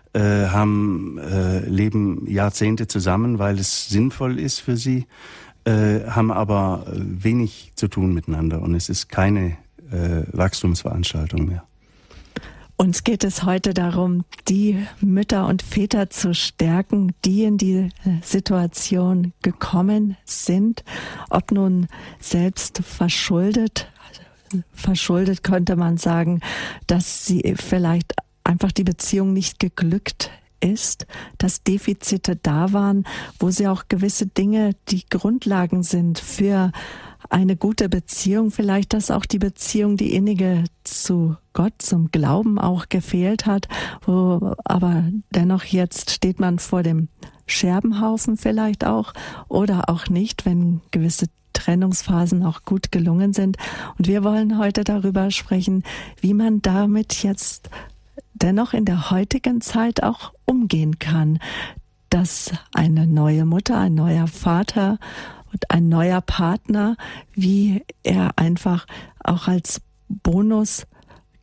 Speaker 2: leben Jahrzehnte zusammen, weil es sinnvoll ist für sie, haben aber wenig zu tun miteinander. Und es ist keine Wachstumsveranstaltung mehr.
Speaker 1: Uns geht es heute darum, die Mütter und Väter zu stärken, die in die Situation gekommen sind, ob nun selbst verschuldet könnte man sagen, dass sie vielleicht einfach die Beziehung nicht geglückt ist, dass Defizite da waren, wo sie auch gewisse Dinge, die Grundlagen sind für eine gute Beziehung, vielleicht, dass auch die Beziehung, die innige zu Gott, zum Glauben auch gefehlt hat, aber dennoch jetzt steht man vor dem Scherbenhaufen vielleicht auch oder auch nicht, wenn gewisse Trennungsphasen auch gut gelungen sind. Und wir wollen heute darüber sprechen, wie man damit jetzt dennoch in der heutigen Zeit auch umgehen kann, dass eine neue Mutter, ein neuer Vater und ein neuer Partner, wie er einfach auch als Bonus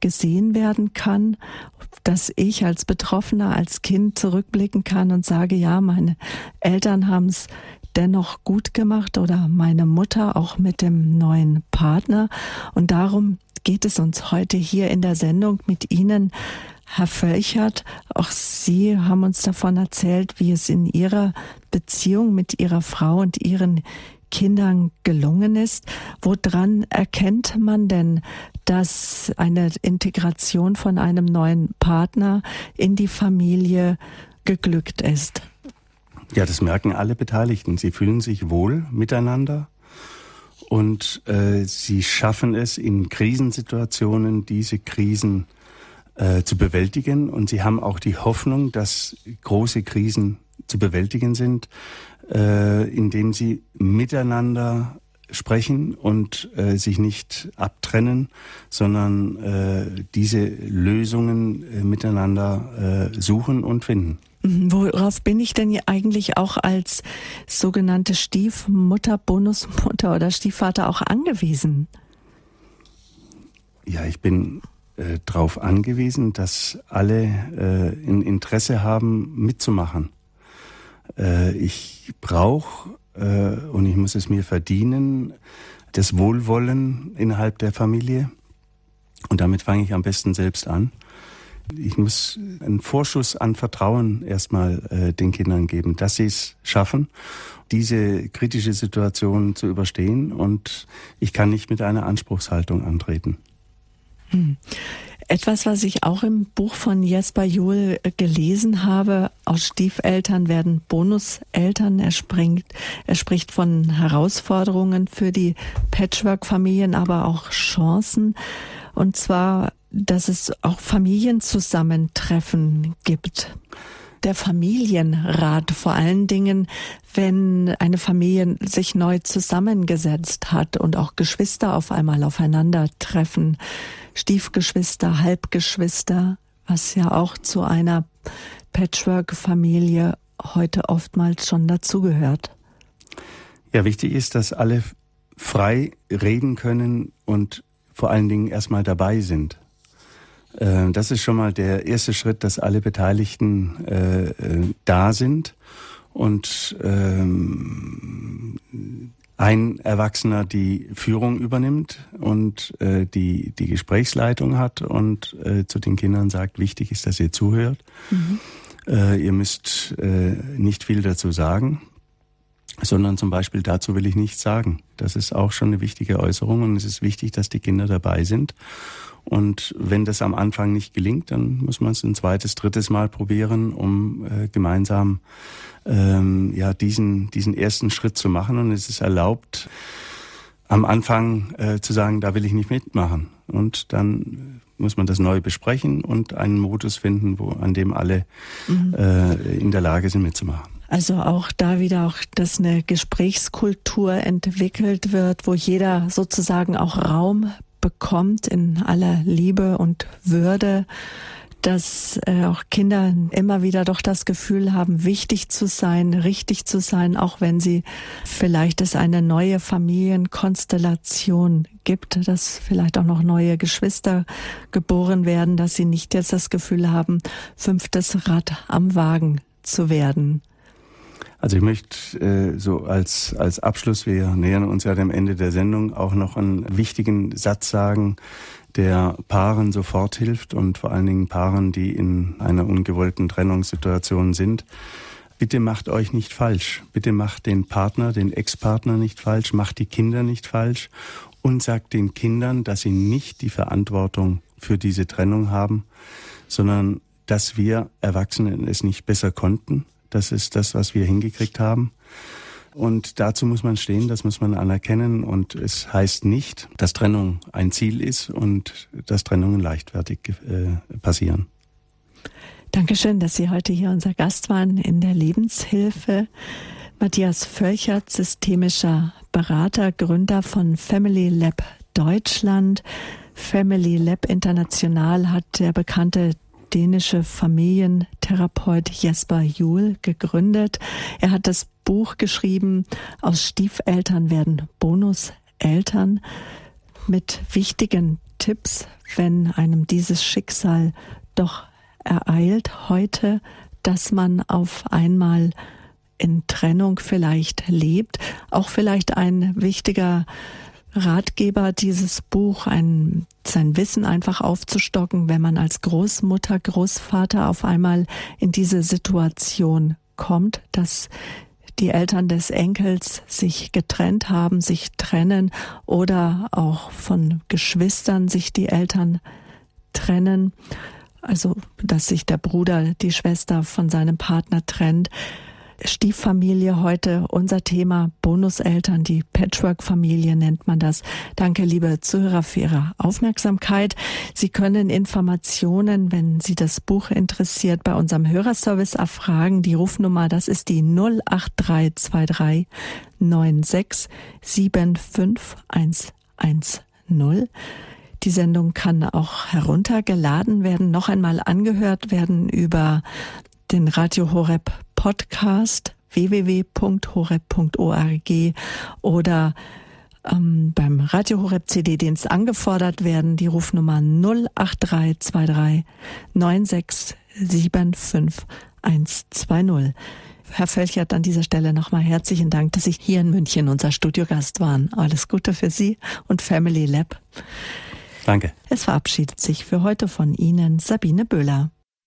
Speaker 1: gesehen werden kann, dass ich als Betroffener, als Kind zurückblicken kann und sage, ja, meine Eltern haben es dennoch gut gemacht oder meine Mutter auch mit dem neuen Partner. Und darum geht es uns heute hier in der Sendung mit Ihnen, Herr Völchert. Auch Sie haben uns davon erzählt, wie es in Ihrer Beziehung mit Ihrer Frau und Ihren Kindern gelungen ist. Woran erkennt man denn, dass eine Integration von einem neuen Partner in die Familie geglückt ist?
Speaker 2: Ja, das merken alle Beteiligten. Sie fühlen sich wohl miteinander und sie schaffen es in Krisensituationen, diese Krisen zu bewältigen. Und sie haben auch die Hoffnung, dass große Krisen zu bewältigen sind, indem sie miteinander sprechen und sich nicht abtrennen, sondern diese Lösungen miteinander suchen und finden.
Speaker 1: Worauf bin ich denn eigentlich auch als sogenannte Stiefmutter, Bonusmutter oder Stiefvater auch angewiesen?
Speaker 2: Ja, ich bin darauf angewiesen, dass alle ein Interesse haben, mitzumachen. Ich brauche, und ich muss es mir verdienen, das Wohlwollen innerhalb der Familie. Und damit fange ich am besten selbst an. Ich muss einen Vorschuss an Vertrauen erstmal den Kindern geben, dass sie es schaffen, diese kritische Situation zu überstehen. Und ich kann nicht mit einer Anspruchshaltung antreten.
Speaker 1: Etwas, was ich auch im Buch von Jesper Juhl gelesen habe, aus Stiefeltern werden Bonuseltern. Er spricht von Herausforderungen für die Patchwork-Familien, aber auch Chancen. Und zwar, dass es auch Familienzusammentreffen gibt. Der Familienrat, vor allen Dingen, wenn eine Familie sich neu zusammengesetzt hat und auch Geschwister auf einmal aufeinandertreffen, Stiefgeschwister, Halbgeschwister, was ja auch zu einer Patchwork-Familie heute oftmals schon dazugehört.
Speaker 2: Ja, wichtig ist, dass alle frei reden können und vor allen Dingen erstmal dabei sind. Das ist schon mal der erste Schritt, dass alle Beteiligten da sind und ein Erwachsener die Führung übernimmt und die Gesprächsleitung hat und zu den Kindern sagt, wichtig ist, dass ihr zuhört. Ihr müsst nicht viel dazu sagen, sondern zum Beispiel, dazu will ich nichts sagen. Das ist auch schon eine wichtige Äußerung und es ist wichtig, dass die Kinder dabei sind. Und wenn das am Anfang nicht gelingt, dann muss man es ein zweites, drittes Mal probieren, um gemeinsam diesen ersten Schritt zu machen. Und es ist erlaubt, am Anfang zu sagen, da will ich nicht mitmachen. Und dann muss man das neu besprechen und einen Modus finden, an dem alle in der Lage sind, mitzumachen.
Speaker 1: Also auch da wieder dass eine Gesprächskultur entwickelt wird, wo jeder sozusagen auch Raum bekommt in aller Liebe und Würde, dass auch Kinder immer wieder doch das Gefühl haben, wichtig zu sein, richtig zu sein, auch wenn sie vielleicht es eine neue Familienkonstellation gibt, dass vielleicht auch noch neue Geschwister geboren werden, dass sie nicht jetzt das Gefühl haben, 5. Rad am Wagen zu werden.
Speaker 2: Also ich möchte so als Abschluss, wir nähern uns ja dem Ende der Sendung, auch noch einen wichtigen Satz sagen, der Paaren sofort hilft und vor allen Dingen Paaren, die in einer ungewollten Trennungssituation sind. Bitte macht euch nicht falsch. Bitte macht den Partner, den Ex-Partner nicht falsch, macht die Kinder nicht falsch und sagt den Kindern, dass sie nicht die Verantwortung für diese Trennung haben, sondern dass wir Erwachsenen es nicht besser konnten. Das ist das, was wir hingekriegt haben. Und dazu muss man stehen, das muss man anerkennen. Und es heißt nicht, dass Trennung ein Ziel ist und dass Trennungen leichtfertig passieren.
Speaker 1: Dankeschön, dass Sie heute hier unser Gast waren in der Lebenshilfe. Matthias Völchert, systemischer Berater, Gründer von Family Lab Deutschland. Family Lab International hat der bekannte dänische Familientherapeut Jesper Juhl gegründet. Er hat das Buch geschrieben, Aus Stiefeltern werden Bonuseltern, mit wichtigen Tipps, wenn einem dieses Schicksal doch ereilt heute, dass man auf einmal in Trennung vielleicht lebt? Auch vielleicht ein wichtiger Ratgeber, dieses Buch, sein Wissen einfach aufzustocken, wenn man als Großmutter, Großvater auf einmal in diese Situation kommt, dass die Eltern des Enkels sich getrennt haben, sich trennen oder auch von Geschwistern sich die Eltern trennen. Also, dass sich der Bruder, die Schwester von seinem Partner trennt. Stieffamilie heute, unser Thema, Bonuseltern, die Patchwork-Familie nennt man das. Danke, liebe Zuhörer, für Ihre Aufmerksamkeit. Sie können Informationen, wenn Sie das Buch interessiert, bei unserem Hörerservice erfragen. Die Rufnummer, das ist die 08323 96 75110. Die Sendung kann auch heruntergeladen werden, noch einmal angehört werden über den Radio Horeb Podcast www.horeb.org oder beim Radio Horeb CD-Dienst angefordert werden. Die Rufnummer 08323 96 75120. Herr Völchert, an dieser Stelle nochmal herzlichen Dank, dass Sie hier in München unser Studiogast waren. Alles Gute für Sie und Family Lab.
Speaker 2: Danke.
Speaker 1: Es verabschiedet sich für heute von Ihnen Sabine Böhler.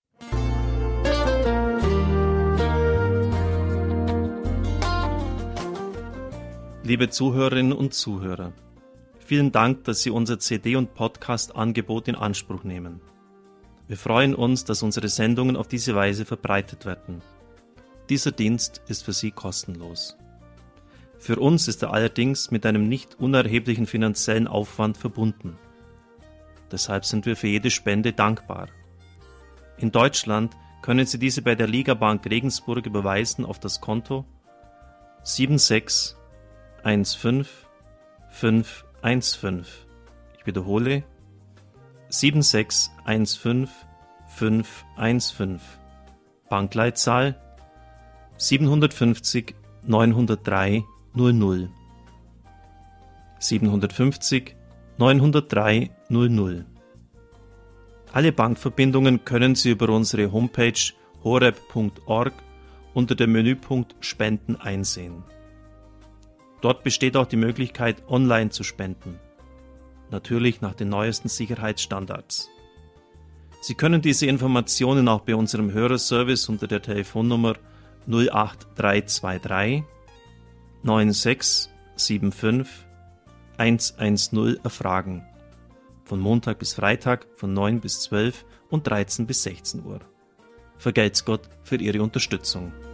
Speaker 5: Liebe Zuhörerinnen und Zuhörer, vielen Dank, dass Sie unser CD- und Podcast-Angebot in Anspruch nehmen. Wir freuen uns, dass unsere Sendungen auf diese Weise verbreitet werden. Dieser Dienst ist für Sie kostenlos. Für uns ist er allerdings mit einem nicht unerheblichen finanziellen Aufwand verbunden. Deshalb sind wir für jede Spende dankbar. In Deutschland können Sie diese bei der Ligabank Regensburg überweisen auf das Konto 7615515. Ich wiederhole 7615515. Bankleitzahl 750 903 00. 750 903 00. Alle Bankverbindungen können Sie über unsere Homepage horeb.org unter dem Menüpunkt Spenden einsehen. Dort besteht auch die Möglichkeit, online zu spenden. Natürlich nach den neuesten Sicherheitsstandards. Sie können diese Informationen auch bei unserem Hörerservice unter der Telefonnummer 08323 9675 110 erfragen. Von Montag bis Freitag von 9 bis 12 und 13 bis 16 Uhr. Vergelt's Gott für Ihre Unterstützung.